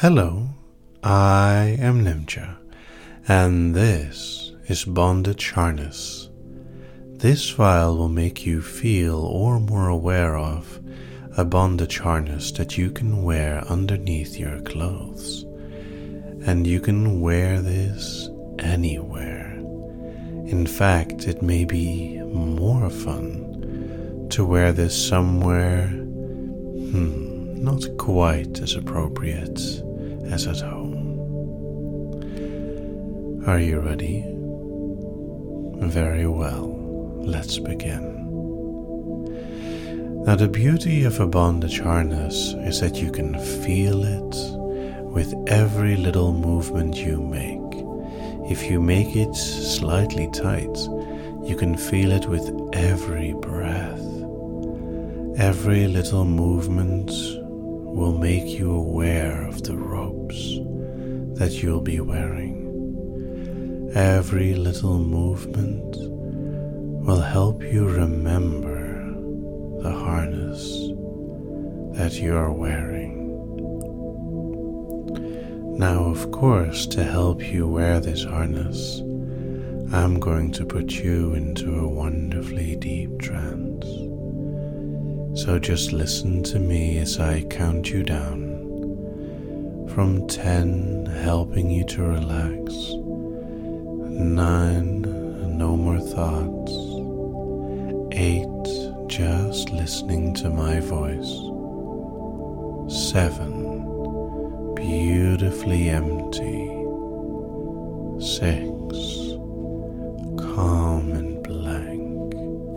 Hello, I am Nimcha, and this is Bondage Harness. This file will make you feel or more aware of a bondage harness that you can wear underneath your clothes. And you can wear this anywhere. In fact, it may be more fun to wear this somewhere not quite as appropriate as at home. Are you ready? Very well, let's begin. Now, the beauty of a bondage harness is that you can feel it with every little movement you make. If you make it slightly tight, you can feel it with every breath. Every little movement will make you aware of the ropes that you'll be wearing. Every little movement will help you remember the harness that you are wearing. Now, of course, to help you wear this harness, I'm going to put you into a wonderfully deep trance. So just listen to me as I count you down from 10, helping you to relax, 9, no more thoughts, 8, just listening to my voice, 7, beautifully empty, 6, calm and blank,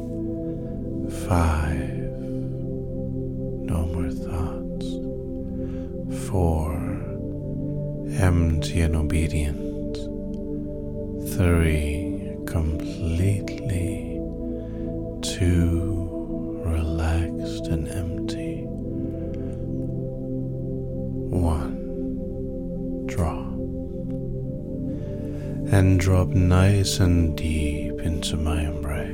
5, no more thoughts, 4, empty and obedient, 3, completely, 2, relaxed and empty, 1, drop. And drop nice and deep into my embrace.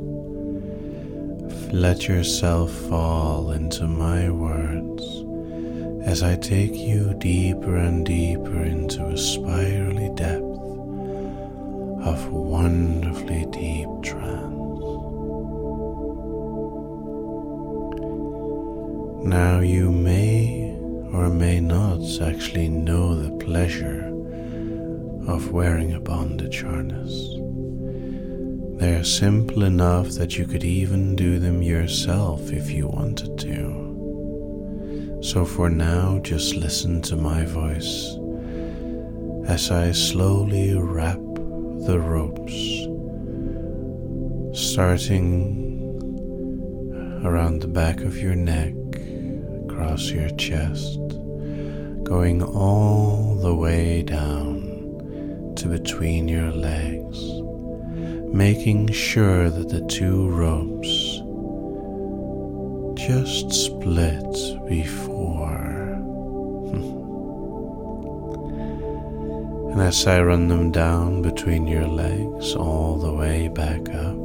Let yourself fall into my words as I take you deeper and deeper into a spirally depth of wonderfully deep trance. Now you may or may not actually know the pleasure of wearing a bondage harness. They're simple enough that you could even do them yourself if you wanted to. So for now, just listen to my voice as I slowly wrap the ropes, starting around the back of your neck, across your chest, going all the way down to between your legs, making sure that the two ropes just split before. And as I run them down between your legs all the way back up,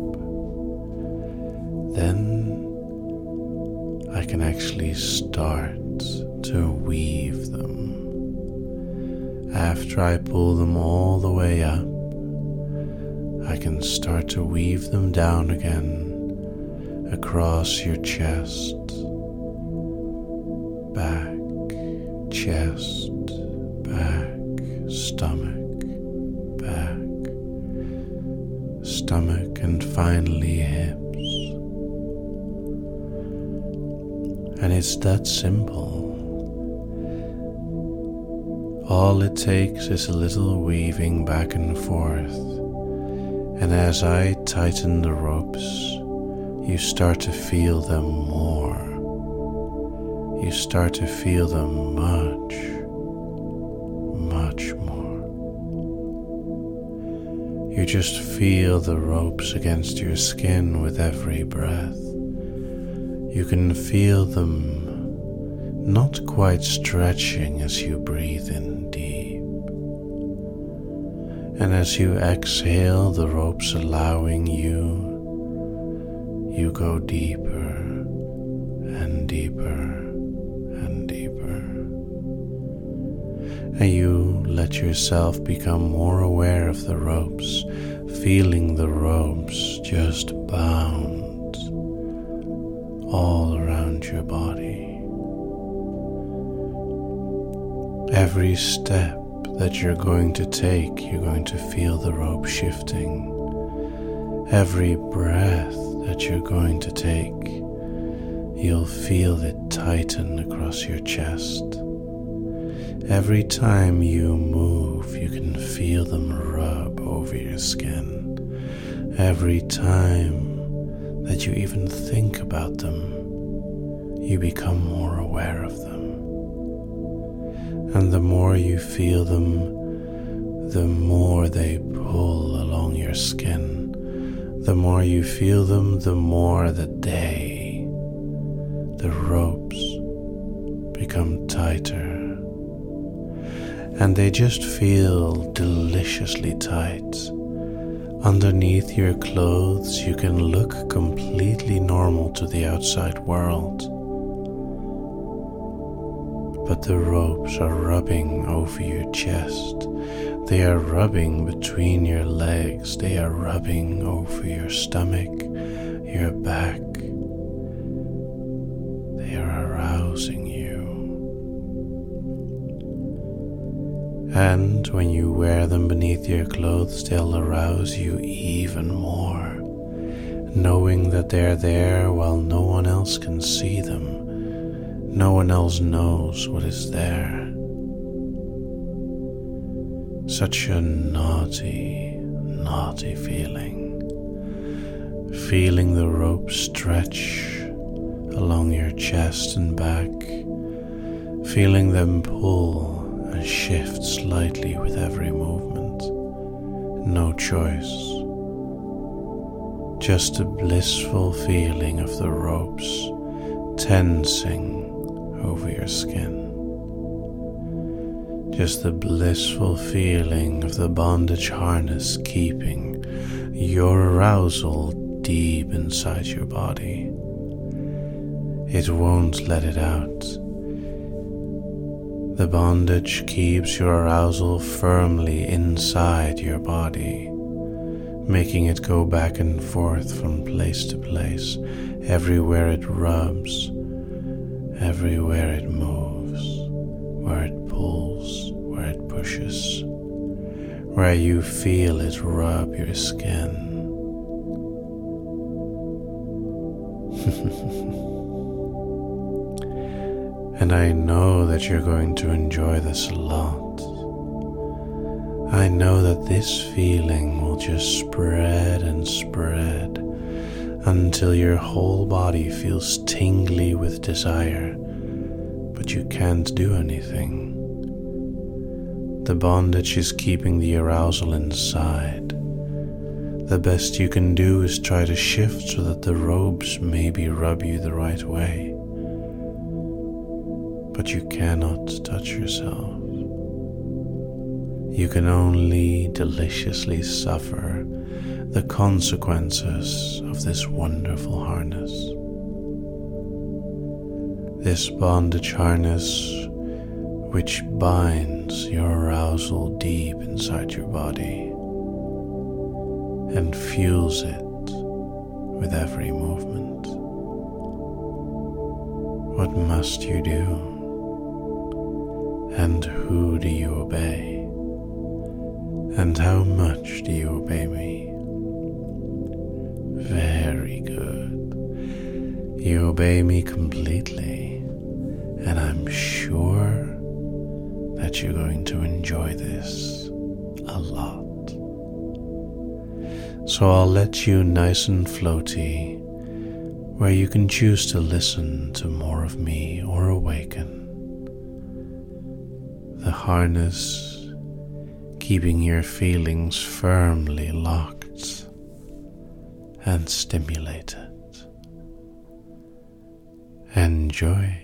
then I can actually start to weave them. After I pull them all the way up, I can start to weave them down again across your chest, back, chest, back, stomach, and finally hips. And it's that simple. All it takes is a little weaving back and forth, and as I tighten the ropes, you start to feel them more. You start to feel them much, much more. You just feel the ropes against your skin with every breath. You can feel them not quite stretching as you breathe in deep. And as you exhale, the ropes allowing you go deeper and deeper and deeper. and you let yourself become more aware of the ropes, feeling the ropes just bound all around your body. Every step that you're going to take, you're going to feel the rope shifting. Every breath that you're going to take, you'll feel it tighten across your chest. Every time you move, you can feel them rub over your skin. Every time that you even think about them, you become more aware of them. And the more you feel them, the more they pull along your skin. The more you feel them, the more the ropes become tighter. And they just feel deliciously tight. Underneath your clothes, you can look completely normal to the outside world. But the ropes are rubbing over your chest. They are rubbing between your legs. They are rubbing over your stomach, your back. They are arousing you. And when you wear them beneath your clothes, they'll arouse you even more, knowing that they're there while no one else can see them. No one else knows what is there. Such a naughty, naughty feeling. Feeling the rope stretch along your chest and back. Feeling them pull and shift slightly with every movement. No choice. Just a blissful feeling of the ropes tensing over your skin. Just the blissful feeling of the bondage harness keeping your arousal deep inside your body. It won't let it out. The bondage keeps your arousal firmly inside your body, making it go back and forth from place to place, everywhere it rubs, everywhere it moves, where it pulls, where it pushes, where you feel it rub your skin. And I know that you're going to enjoy this a lot. I know that this feeling will just spread and spread until your whole body feels tingly with desire, but you can't do anything. The bondage is keeping the arousal inside. The best you can do is try to shift so that the ropes maybe rub you the right way. But you cannot touch yourself. You can only deliciously suffer the consequences of this wonderful harness. This bondage harness which binds your arousal deep inside your body and fuels it with every movement. What must you do? And who do you obey? And how much do you obey me? Very good. You obey me completely, and I'm sure that you're going to enjoy this a lot. So I'll let you nice and floaty, where you can choose to listen to more of me or awaken. The harness keeping your feelings firmly locked and stimulated. Enjoy.